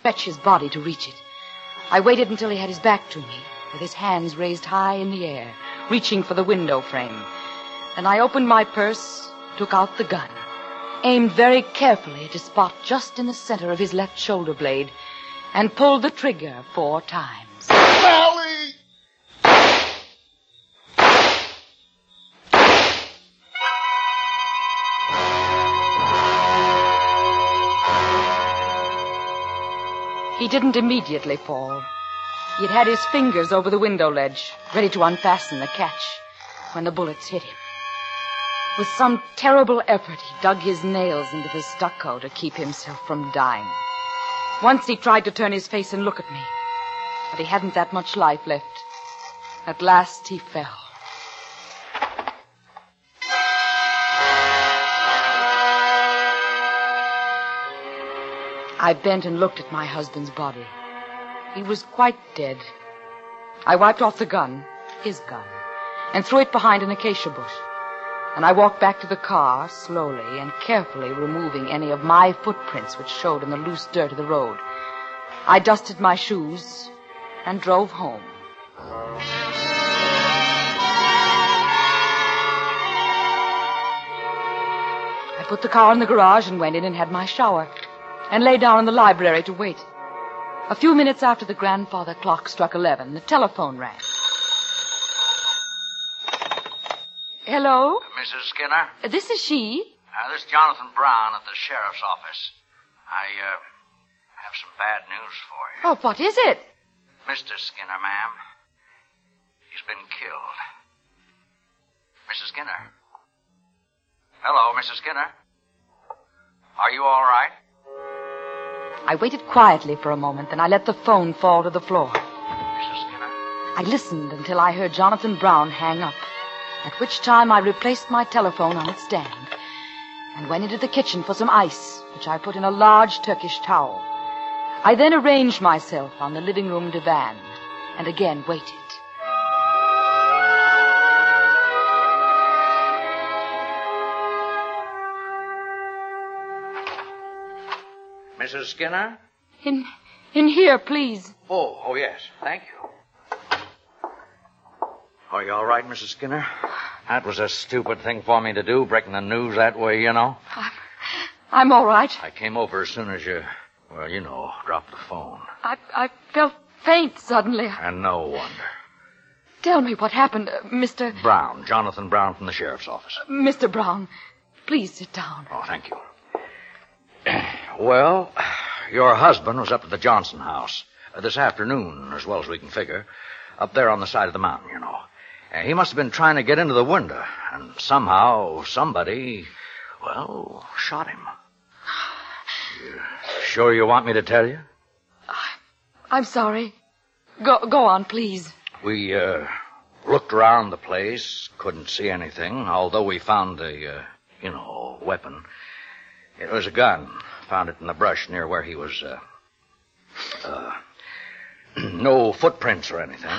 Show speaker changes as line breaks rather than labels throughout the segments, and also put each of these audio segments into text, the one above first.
fetch his body to reach it. I waited until he had his back to me, with his hands raised high in the air, reaching for the window frame. Then I opened my purse, took out the gun, aimed very carefully at a spot just in the center of his left shoulder blade, and pulled the trigger 4 times.
Sally!
He didn't immediately fall. He'd had his fingers over the window ledge, ready to unfasten the catch, when the bullets hit him. With some terrible effort, he dug his nails into the stucco to keep himself from dying. Once he tried to turn his face and look at me, but he hadn't that much life left. At last he fell. I bent and looked at my husband's body. He was quite dead. I wiped off the gun, his gun, and threw it behind an acacia bush. And I walked back to the car, slowly and carefully removing any of my footprints which showed in the loose dirt of the road. I dusted my shoes and drove home. I put the car in the garage and went in and had my shower, and lay down in the library to wait. A few minutes after the grandfather clock struck 11, the telephone rang. Hello?
Mrs. Skinner?
This is she.
This is Jonathan Brown at the sheriff's office. I have some bad news for you.
Oh, what is it?
Mr. Skinner, ma'am. He's been killed. Mrs. Skinner? Hello, Mrs. Skinner? Are you all right?
I waited quietly for a moment, then I let the phone fall to the floor.
Mrs. Skinner?
I listened until I heard Jonathan Brown hang up, at which time I replaced my telephone on its stand and went into the kitchen for some ice, which I put in a large Turkish towel. I then arranged myself on the living room divan and again waited.
Mrs. Skinner?
In here, please.
Oh, yes. Thank you. Are you all right, Mrs. Skinner? That was a stupid thing for me to do, breaking the news that way, you know.
I'm all right.
I came over as soon as you, dropped the phone.
I felt faint suddenly.
And no wonder.
Tell me what happened, Mr.
Brown, Jonathan Brown from the sheriff's office.
Mr. Brown, please sit down.
Oh, thank you. Well, your husband was up at the Johnson house this afternoon, as well as we can figure, up there on the side of the mountain, you know. He must have been trying to get into the window, and somehow somebody, shot him. You sure you want me to tell you?
I'm sorry. Go on, please.
We looked around the place, couldn't see anything, although we found the, weapon. It was a gun. Found it in the brush near where he was, no footprints or anything.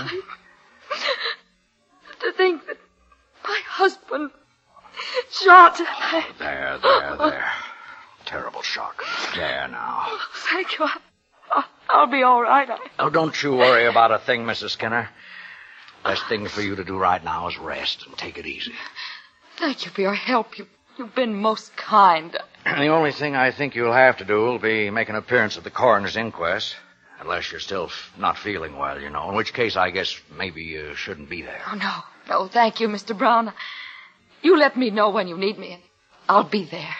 To think that my husband shot.
There. Terrible shock. There now.
Oh, thank you. I'll be all right.
Oh, don't you worry about a thing, Mrs. Skinner. Best thing for you to do right now is rest and take it easy.
Thank you for your help. You've been most kind.
The only thing I think you'll have to do will be make an appearance at the coroner's inquest. Unless you're still not feeling well, in which case I guess maybe you shouldn't be there.
Oh, no, thank you, Mr. Brown. You let me know when you need me, and I'll be there.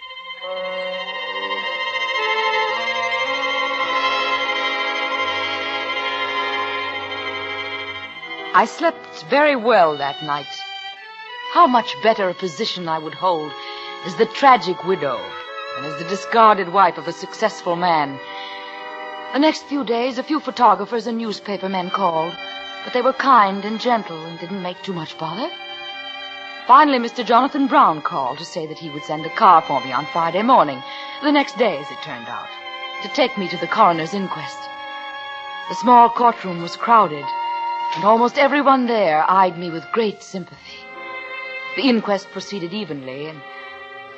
I slept very well that night. How much better a position I would hold as the tragic widow and as the discarded wife of a successful man. The next few days, a few photographers and newspaper men called, but they were kind and gentle and didn't make too much bother. Finally, Mr. Jonathan Brown called to say that he would send a car for me on Friday morning, the next day, as it turned out, to take me to the coroner's inquest. The small courtroom was crowded, and almost everyone there eyed me with great sympathy. The inquest proceeded evenly, and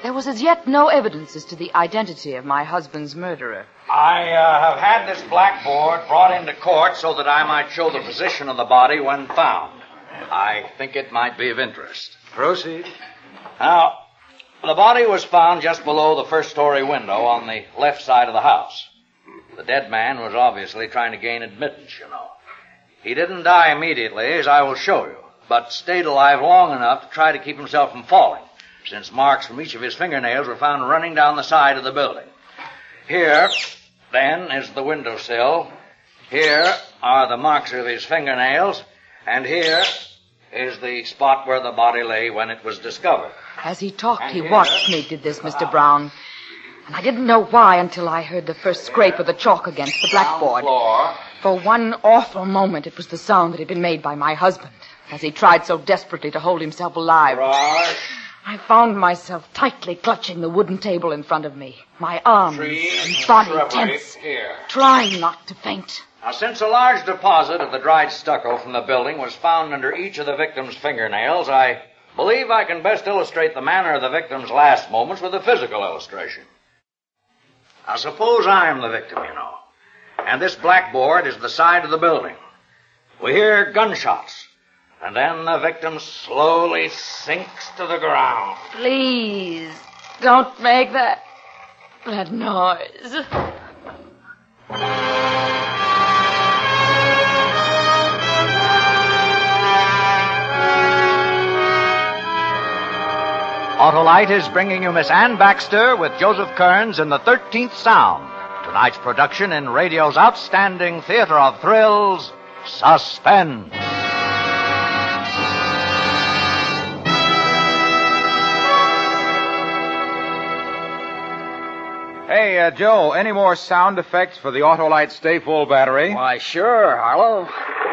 There was as yet no evidence as to the identity of my husband's murderer.
I have had this blackboard brought into court so that I might show the position of the body when found. I think it might be of interest.
Proceed.
Now, the body was found just below the first-story window on the left side of the house. The dead man was obviously trying to gain admittance, you know. He didn't die immediately, as I will show you, but stayed alive long enough to try to keep himself from falling, since marks from each of his fingernails were found running down the side of the building. Here, then, is the windowsill. Here are the marks of his fingernails, and here is the spot where the body lay when it was discovered.
As he talked, he watched me did this, Mr. Brown. And I didn't know why until I heard the first scrape of the chalk against the blackboard. For one awful moment, it was the sound that had been made by my husband, as he tried so desperately to hold himself alive. I found myself tightly clutching the wooden table in front of me, my arms and body tense, trying not to faint.
Now, since a large deposit of the dried stucco from the building was found under each of the victim's fingernails, I believe I can best illustrate the manner of the victim's last moments with a physical illustration. Now, suppose I'm the victim, you know, and this blackboard is the side of the building. We hear gunshots, and then the victim slowly sinks to the ground.
Please, don't make that noise.
Autolite is bringing you Miss Ann Baxter with Joseph Kearns in The 13th Sound. Tonight's production in radio's outstanding theater of thrills, Suspense.
Hey, Joe, any more sound effects for the Autolite Stay Full battery?
Why, sure, Harlow.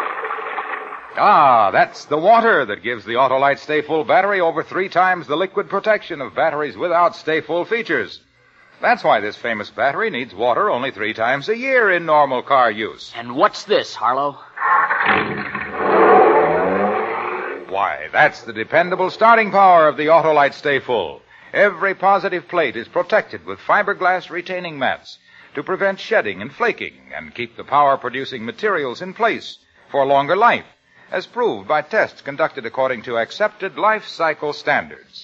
Ah, that's the water that gives the Autolite Stay Full battery over 3 times the liquid protection of batteries without Stay Full features. That's why this famous battery needs water only 3 times a year in normal car use.
And what's this, Harlow?
Why, that's the dependable starting power of the Autolite Stay Full. Every positive plate is protected with fiberglass retaining mats to prevent shedding and flaking and keep the power-producing materials in place for longer life, as proved by tests conducted according to accepted life cycle standards.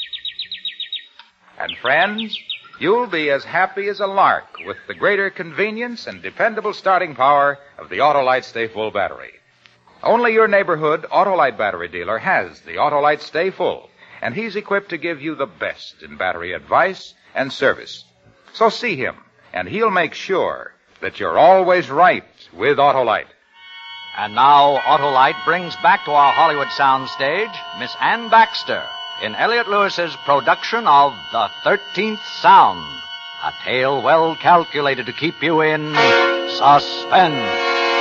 And friends, you'll be as happy as a lark with the greater convenience and dependable starting power of the Autolite Stay Full battery. Only your neighborhood Autolite battery dealer has the Autolite Stay Full, and he's equipped to give you the best in battery advice and service. So see him, and he'll make sure that you're always right with Autolite.
And now Autolite brings back to our Hollywood soundstage Miss Ann Baxter in Elliot Lewis's production of The 13th Sound, a tale well calculated to keep you in suspense.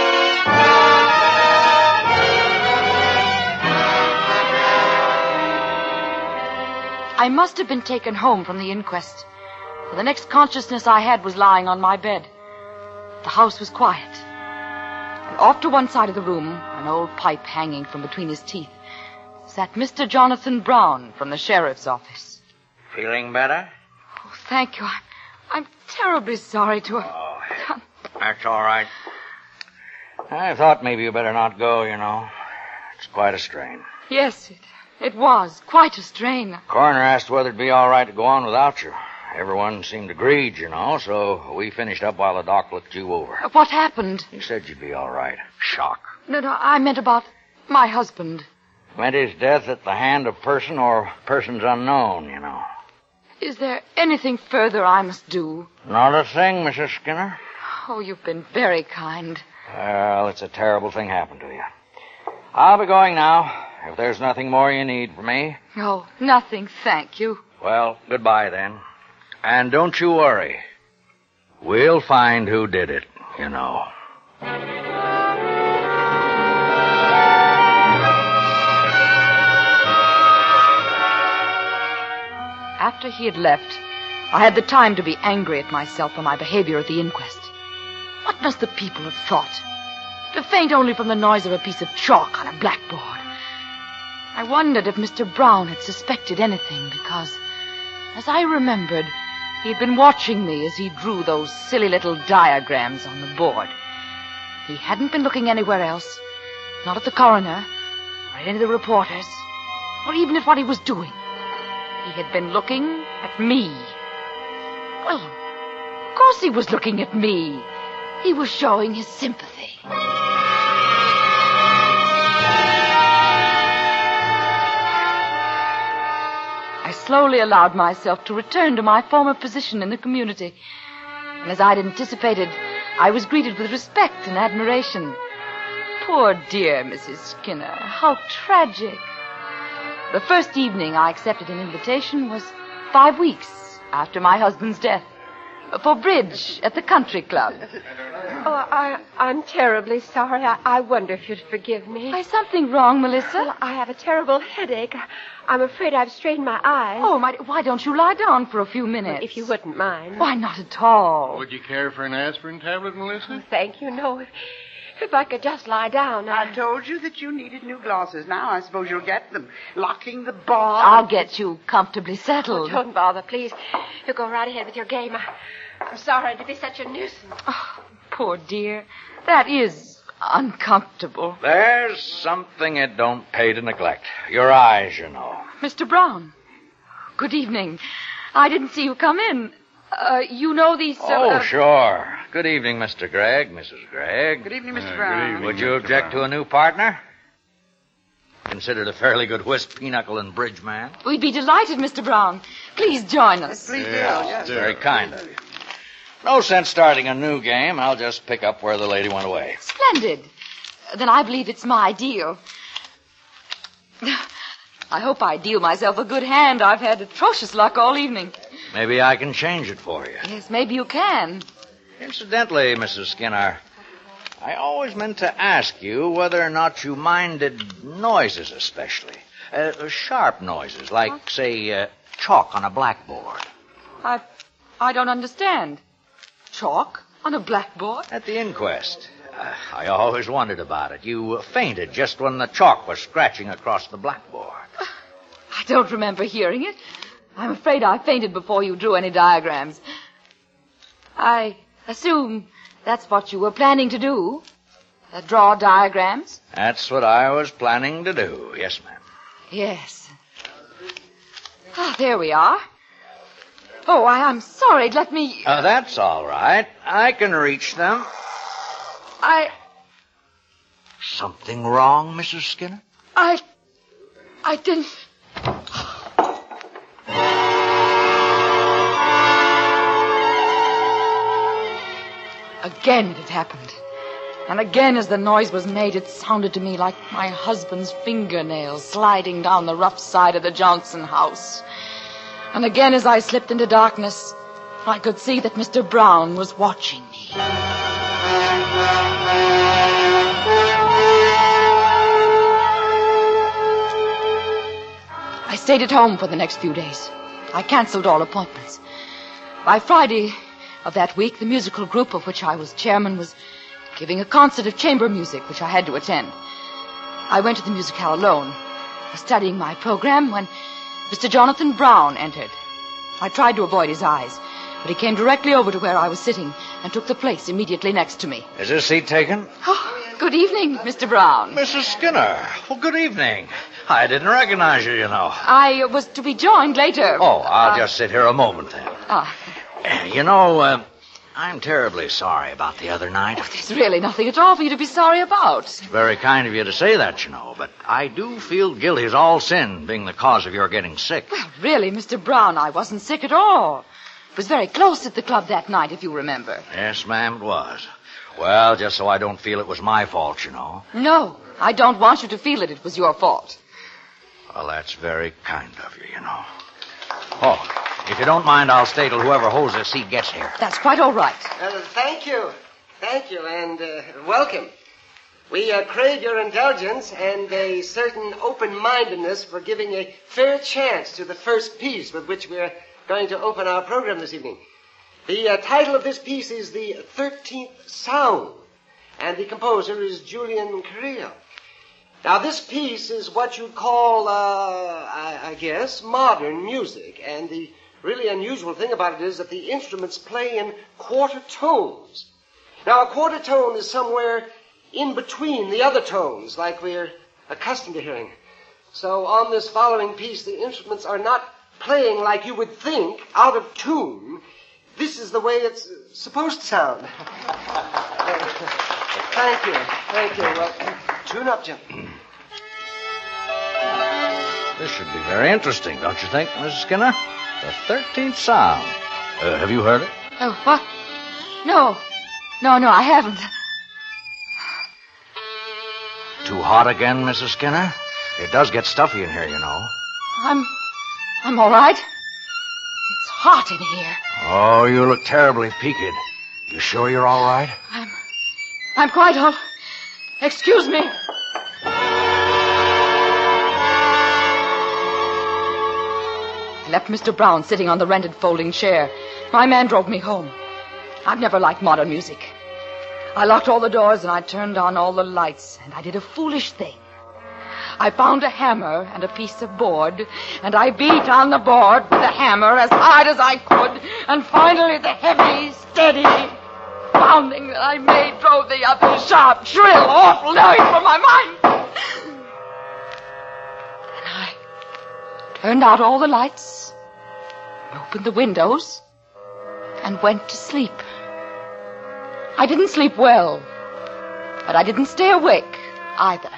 I must have been taken home from the inquest, for the next consciousness I had was lying on my bed. The house was quiet. And off to one side of the room, an old pipe hanging from between his teeth, sat Mr. Jonathan Brown from the sheriff's office.
Feeling better?
Oh, thank you. I'm terribly sorry to have...
Oh, that's all right. I thought maybe you better not go, you know. It's quite a strain.
Yes, it was quite a strain.
Coroner asked whether it'd be all right to go on without you. Everyone seemed agreed, you know, so we finished up while the doc looked you over.
What happened?
He said you'd be all right. Shock.
No, I meant about my husband.
Meant his death at the hand of person or persons unknown, you know.
Is there anything further I must do?
Not a thing, Mrs. Skinner.
Oh, you've been very kind.
Well, it's a terrible thing happened to you. I'll be going now, if there's nothing more you need from me.
Oh, nothing, thank you.
Well, goodbye then. And don't you worry. We'll find who did it, you know.
After he had left, I had the time to be angry at myself for my behavior at the inquest. What must the people have thought? To faint only from the noise of a piece of chalk on a blackboard. I wondered if Mr. Brown had suspected anything because As I remembered, he had been watching me as he drew those silly little diagrams on the board. He hadn't been looking anywhere else, not at the coroner, or at any of the reporters, or even at what he was doing. He had been looking at me. Well, of course he was looking at me. He was showing his sympathy. I slowly allowed myself to return to my former position in the community. And as I'd anticipated, I was greeted with respect and admiration. Poor dear Mrs. Skinner, how tragic. The first evening I accepted an invitation was 5 weeks after my husband's death, for bridge at the country club.
Oh, I'm terribly sorry. I wonder if you'd forgive me.
Is something wrong, Melissa?
Well, I have a terrible headache. I'm afraid I've strained my eyes.
Oh, why don't you lie down for a few minutes?
If you wouldn't mind.
Why, not at all.
Would you care for an aspirin tablet, Melissa?
Oh, thank you. No, if I could just lie down.
I told you that you needed new glasses. Now I suppose you'll get them. Locking the bar.
I'll get you comfortably settled.
Oh, don't bother, please. You go right ahead with your game. I'm sorry to be such a nuisance.
Oh, poor dear. That is uncomfortable.
There's something it don't pay to neglect. Your eyes, you know.
Mr. Brown, good evening. I didn't see you come in. You know these...
Sure. Good evening, Mr. Gregg, Mrs. Gregg.
Good evening, Mr. Brown.
evening.
Would you object to a new partner? Considered a fairly good whist, pinochle, and bridge man.
We'd be delighted, Mr. Brown. Please join us.
Please do. Yes.
Very kind of you. No sense starting a new game. I'll just pick up where the lady went away.
Splendid. Then I believe it's my deal. I hope I deal myself a good hand. I've had atrocious luck all evening.
Maybe I can change it for you.
Yes, maybe you can.
Incidentally, Mrs. Skinner, I always meant to ask you whether or not you minded noises especially. Sharp noises, like, say, chalk on a blackboard.
I don't understand. Chalk on a blackboard?
At the inquest. I always wondered about it. You fainted just when the chalk was scratching across the blackboard.
I don't remember hearing it. I'm afraid I fainted before you drew any diagrams. I assume that's what you were planning to do? Draw diagrams?
That's what I was planning to do. Yes, ma'am.
Yes. There we are. Oh, I'm sorry. Let me...
That's all right. I can reach them. Something wrong, Mrs. Skinner?
I didn't... Again it had happened. And again as the noise was made, it sounded to me like my husband's fingernails sliding down the rough side of the Johnson house. And again as I slipped into darkness, I could see that Mr. Brown was watching me. I stayed at home for the next few days. I canceled all appointments. By Friday of that week, the musical group of which I was chairman was giving a concert of chamber music, which I had to attend. I went to the musicale alone, studying my program, when Mr. Jonathan Brown entered. I tried to avoid his eyes, but he came directly over to where I was sitting and took the place immediately next to me.
Is this seat taken?
Oh, good evening, Mr. Brown.
Mrs. Skinner. Well, good evening. I didn't recognize you, you know.
I was to be joined later.
Oh, I'll just sit here a moment then. You know, I'm terribly sorry about the other night.
Oh, there's really nothing at all for you to be sorry about.
It's very kind of you to say that, you know, but I do feel guilty as all sin being the cause of your getting sick.
Well, really, Mr. Brown, I wasn't sick at all. It was very close at the club that night, if you remember.
Yes, ma'am, it was. Well, just so I don't feel it was my fault, you know.
No, I don't want you to feel it was your fault.
Well, that's very kind of you, you know. Oh, if you don't mind, I'll stay till whoever holds this seat gets here.
That's quite all right.
Thank you, and welcome. We crave your indulgence and a certain open-mindedness for giving a fair chance to the first piece with which we're going to open our program this evening. The title of this piece is The 13th Sound, and the composer is Julian Carrillo. Now, this piece is what you'd call, I guess, modern music, and the really unusual thing about it is that the instruments play in quarter tones. Now, a quarter tone is somewhere in between the other tones, like we're accustomed to hearing. So on this following piece, the instruments are not playing like you would think, out of tune. This is the way it's supposed to sound. Thank you. Well, tune up, Jim.
This should be very interesting, don't you think, Mrs. Skinner? The 13th sound. Have you heard it?
Oh, what? No, I haven't.
Too hot again, Mrs. Skinner? It does get stuffy in here, you know.
I'm all right. It's hot in here.
Oh, you look terribly peaked. You sure you're all right?
I'm quite all... Excuse me. I left Mr. Brown sitting on the rented folding chair. My man drove me home. I've never liked modern music. I locked all the doors and I turned on all the lights, and I did a foolish thing. I found a hammer and a piece of board, and I beat on the board with the hammer as hard as I could, and finally the heavy, steady pounding that I made drove the other sharp, shrill, awful noise from my mind. And I turned out all the lights, opened the windows, and went to sleep. I didn't sleep well, but I didn't stay awake either.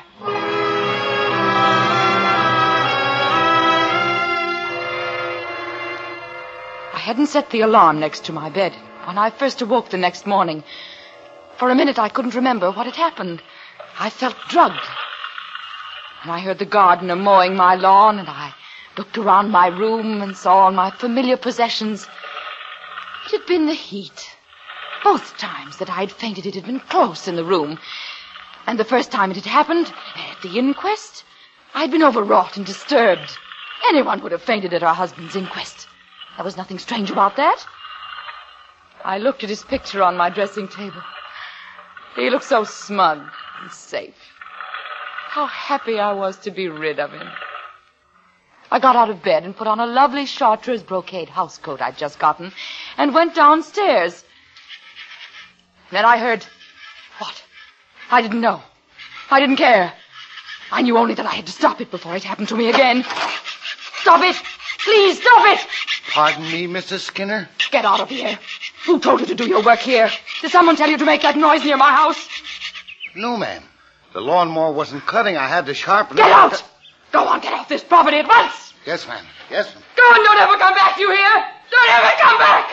I hadn't set the alarm next to my bed when I first awoke the next morning. For a minute, I couldn't remember what had happened. I felt drugged. And I heard the gardener mowing my lawn, and I looked around my room and saw all my familiar possessions. It had been the heat. Both times that I had fainted, it had been close in the room. And the first time it had happened, at the inquest, I'd been overwrought and disturbed. Anyone would have fainted at her husband's inquest. There was nothing strange about that. I looked at his picture on my dressing table. He looked so smug and safe. How happy I was to be rid of him. I got out of bed and put on a lovely chartreuse brocade housecoat I'd just gotten and went downstairs. Then I heard... What? I didn't know. I didn't care. I knew only that I had to stop it before it happened to me again. Stop it! Please, stop it!
Pardon me, Mrs. Skinner?
Get out of here. Who told you to do your work here? Did someone tell you to make that noise near my house?
No, ma'am. The lawnmower wasn't cutting. I had to sharpen it.
Get out! Go on, get off this property at once!
Yes, ma'am. Yes, ma'am.
Go and don't ever come back, you hear? Don't ever come back!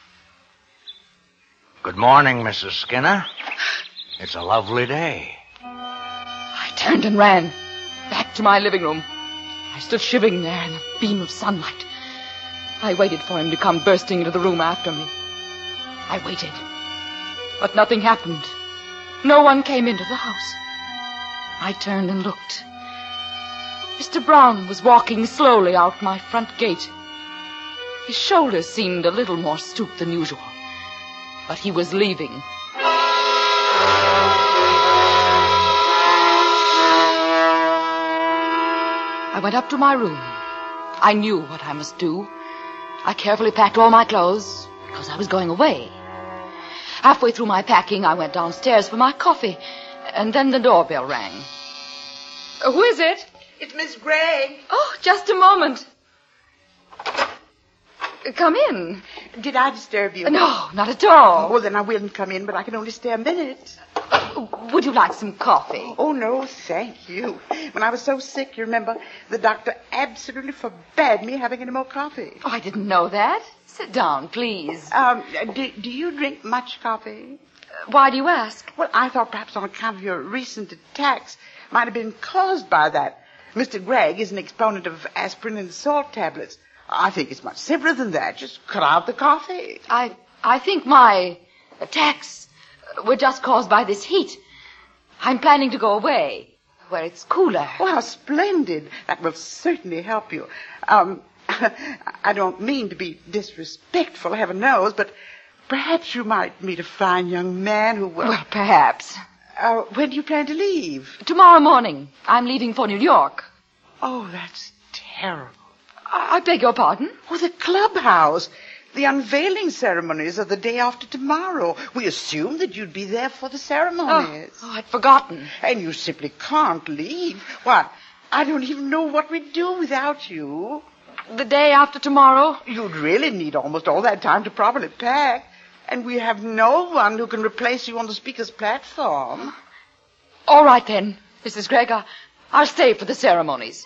Good morning, Mrs. Skinner. It's a lovely day.
I turned and ran back to my living room. I stood shivering there in the beam of sunlight. I waited for him to come bursting into the room after me. I waited. But nothing happened. No one came into the house. I turned and looked. Mr. Brown was walking slowly out my front gate. His shoulders seemed a little more stooped than usual. But he was leaving. I went up to my room. I knew what I must do. I carefully packed all my clothes because I was going away. Halfway through my packing, I went downstairs for my coffee, and then the doorbell rang. Who is it?
It's Miss Gregg.
Oh, just a moment. Come in.
Did I disturb you?
No, not at all.
Well, then I will come in, but I can only stay a minute.
Would you like some coffee?
Oh, no, thank you. When I was so sick, you remember, the doctor absolutely forbade me having any more coffee.
Oh, I didn't know that. Sit down, please.
Do you drink much coffee?
Why do you ask?
Well, I thought perhaps on account of your recent attacks might have been caused by that. Mr. Gregg is an exponent of aspirin and salt tablets. I think it's much simpler than that. Just cut out the coffee.
I think my attacks were just caused by this heat. I'm planning to go away, where it's cooler.
Oh, how splendid. That will certainly help you. I don't mean to be disrespectful, heaven knows, but perhaps you might meet a fine young man who will...
Well, perhaps.
When do you plan to leave?
Tomorrow morning. I'm leaving for New York.
Oh, that's terrible.
I beg your pardon?
Oh, the clubhouse. The unveiling ceremonies are the day after tomorrow. We assumed that you'd be there for the ceremonies.
Oh, I'd forgotten.
And you simply can't leave. What? I don't even know what we'd do without you.
The day after tomorrow?
You'd really need almost all that time to properly pack. And we have no one who can replace you on the speaker's platform.
All right, then, Mrs. Gregg. I'll stay for the ceremonies.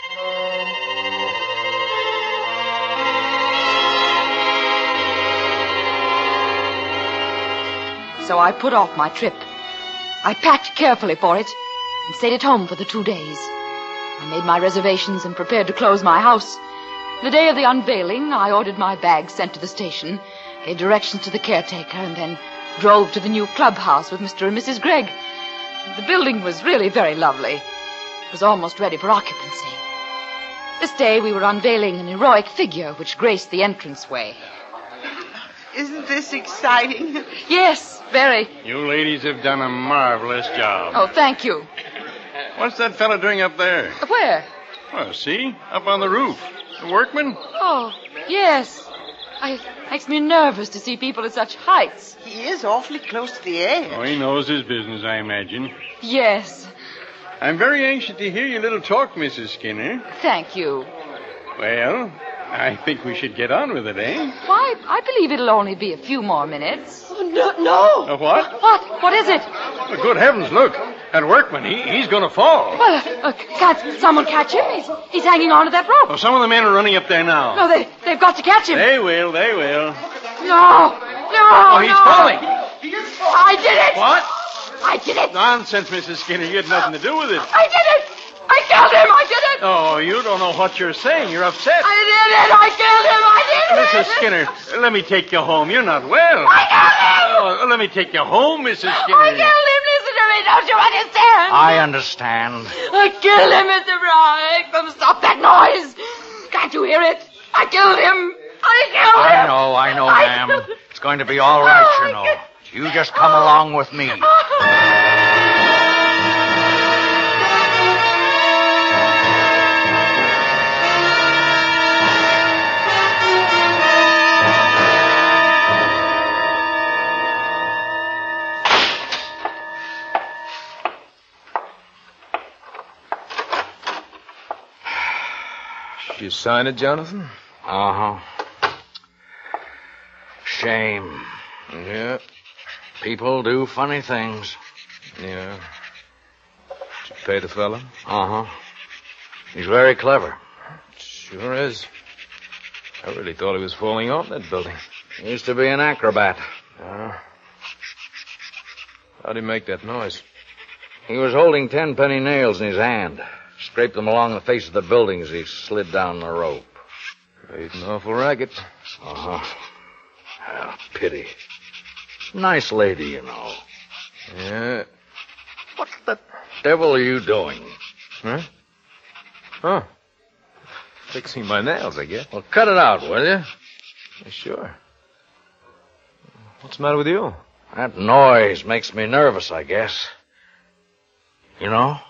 So I put off my trip. I packed carefully for it and stayed at home for the 2 days. I made my reservations and prepared to close my house. The day of the unveiling, I ordered my bags sent to the station, gave directions to the caretaker, and then drove to the new clubhouse with Mr. and Mrs. Gregg. The building was really very lovely. It was almost ready for occupancy. This day we were unveiling an heroic figure which graced the entranceway.
Isn't this exciting?
Yes, very.
You ladies have done a marvelous job.
Oh, thank you.
What's that fella doing up there?
Where?
Well, see? Up on the roof. The workman?
Oh, yes. It makes me nervous to see people at such heights.
He is awfully close to the edge.
Oh, he knows his business, I imagine.
Yes.
I'm very anxious to hear your little talk, Mrs. Skinner.
Thank you.
Well, I think we should get on with it, eh?
Why, I believe it'll only be a few more minutes.
Oh, no.
A what?
What? What is it?
Oh, good heavens, look. That workman, he's going to fall.
Well, can't someone catch him? He's hanging on to that rope.
Oh, some of the men are running up there now.
No, they've got to catch him.
They will.
No.
Oh, he's falling.
I did it.
What?
I did it.
Nonsense, Mrs. Skinner. You had nothing to do with it.
I did it. I killed him. I did it.
Oh, you don't know what you're saying. You're upset.
I did it. I killed him. I did it.
Mrs. Skinner, let me take you home. You're not well.
I killed him.
Oh, let me take you home, Mrs. Skinner.
I killed him. Listen to me. Don't you understand?
I understand.
I killed him, Mr. Brown. Stop that noise. Can't you hear it? I killed him.
I know, ma'am. It's going to be all right, you know. You just come along with me.
You sign it, Jonathan?
Uh-huh. Shame.
Yeah.
People do funny things.
Yeah. Did you pay the fella?
Uh-huh. He's very clever.
Sure is. I really thought he was falling off that building.
He used to be an acrobat.
How'd he make that noise?
He was holding 10-penny nails in his hand. Scraped them along the face of the building as he slid down the rope.
Made an awful racket.
Uh-huh. Pity. Nice lady, you know.
Yeah.
What the devil are you doing?
Huh? Oh. Fixing my nails, I guess.
Well, cut it out, will you?
Yeah, sure. What's the matter with you?
That noise makes me nervous, I guess. You know?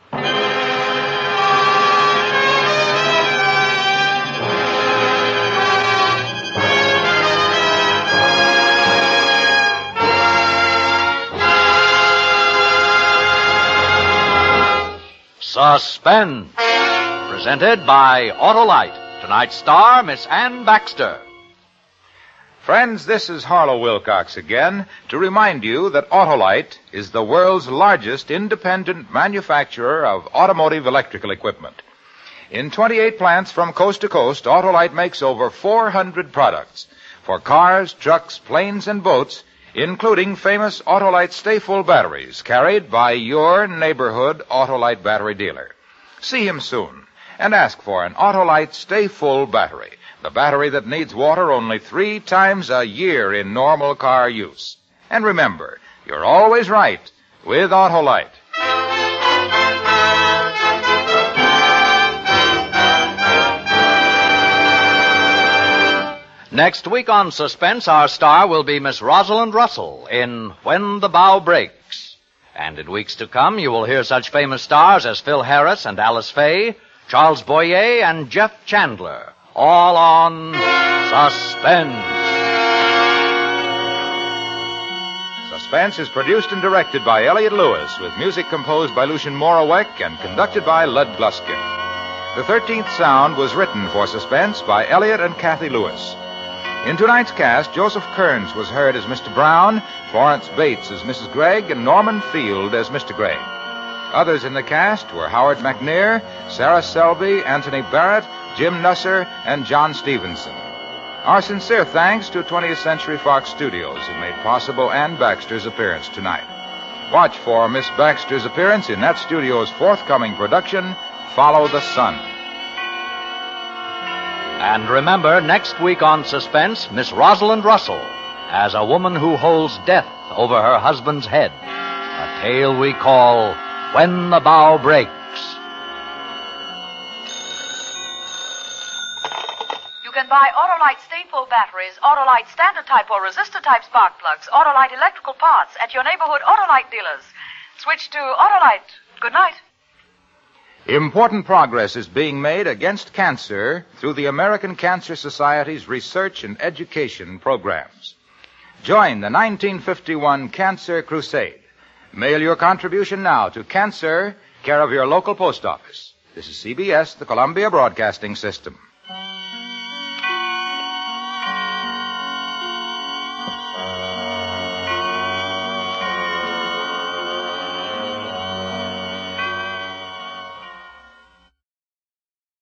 Suspense. Presented by Autolite. Tonight's star, Miss Ann Baxter.
Friends, this is Harlow Wilcox again to remind you that Autolite is the world's largest independent manufacturer of automotive electrical equipment. In 28 plants from coast to coast, Autolite makes over 400 products for cars, trucks, planes, and boats, including famous Autolite Stay-Full batteries carried by your neighborhood Autolite battery dealer. See him soon and ask for an Autolite Stay-Full battery, the battery that needs water only 3 times a year in normal car use. And remember, you're always right with Autolite.
Next week on Suspense, our star will be Miss Rosalind Russell in When the Bow Breaks. And in weeks to come, you will hear such famous stars as Phil Harris and Alice Faye, Charles Boyer and Jeff Chandler. All on Suspense.
Suspense is produced and directed by Elliott Lewis, with music composed by Lucien Moraweck and conducted by Lud Gluskin. The 13th Sound was written for Suspense by Elliott and Kathy Lewis. In tonight's cast, Joseph Kearns was heard as Mr. Brown, Florence Bates as Mrs. Gregg, and Norman Field as Mr. Gregg. Others in the cast were Howard McNear, Sarah Selby, Anthony Barrett, Jim Nusser, and John Stevenson. Our sincere thanks to 20th Century Fox Studios, who made possible Ann Baxter's appearance tonight. Watch for Miss Baxter's appearance in that studio's forthcoming production, Follow the Sun.
And remember, next week on Suspense, Miss Rosalind Russell as a woman who holds death over her husband's head. A tale we call When the Bow Breaks.
You can buy Autolite stateful batteries, Autolite standard type or resistor type spark plugs, Autolite electrical parts at your neighborhood Autolite dealers. Switch to Autolite. Good night.
Important progress is being made against cancer through the American Cancer Society's research and education programs. Join the 1951 Cancer Crusade. Mail your contribution now to Cancer, care of your local post office. This is CBS, the Columbia Broadcasting System.